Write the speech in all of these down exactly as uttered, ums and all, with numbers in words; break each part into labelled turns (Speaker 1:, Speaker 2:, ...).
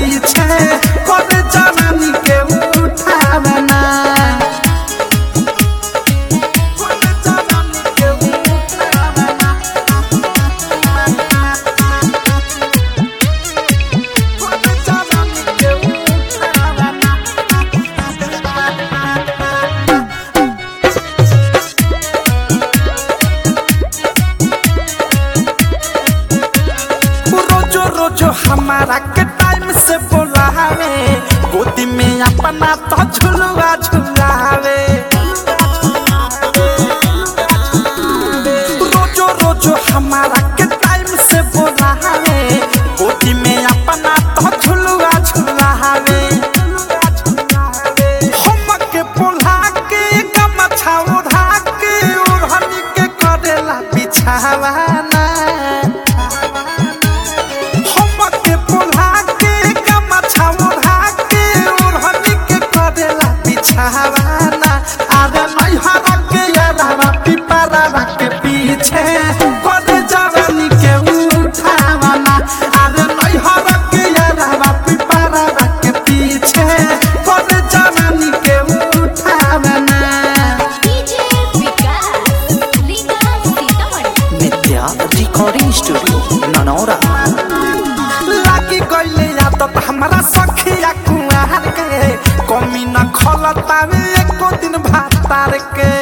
Speaker 1: पीछे कर जवानी के उठावना रोजो हमारा के टाइम से बोलावे गोदी में अपना तो झुलवा झुलावे रोजो रोजो हमारा के टाइम से बोलावे गोदी में अपना तो झुलवा झुलावे हम के बोला के गमछा ओढ़ा के ओढ़नी के करेला बिछावाना हवाना आरे नहीं हरा के यारा पिपरा के पीछे कर जवानी के उठावना आरे नहीं हरा के यारा पिपरा के पीछे कर जवानी के उठावना
Speaker 2: डीजे विकास लीगा सीतामढ़ी
Speaker 3: नित्या रिकॉर्डिंग स्टूडियो ननौरा
Speaker 1: लागी गइले आदत हमरा सखिया कुआर के कमी न खलतावे एको दिन भातार के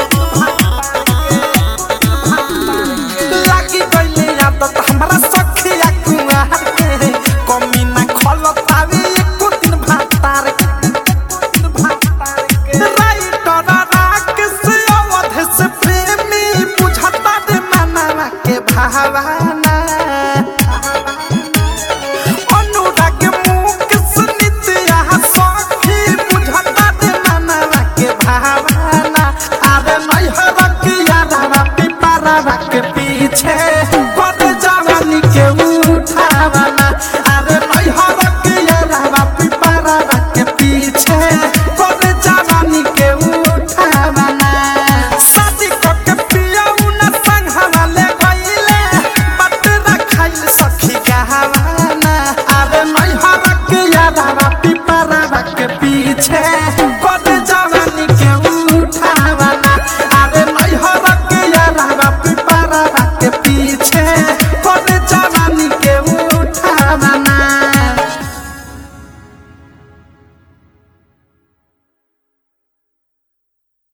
Speaker 1: लागी गइले आदत हमरा सखिया कुआर के कमी न खलतावे एको दिन भातार के राइटर राग से अवध से प्रेमी बुझता दे मनवा के भावना के पीछे कर जवानी के उठावना अरे नहीं हर के यारा पिपरा के पीछे कर जवानी के उठावना शादी के पियाऊ न संग हवाले गइले बटरा खाइल सखी गहवाना अरे नहीं हर के यारा पिपरा के पीछे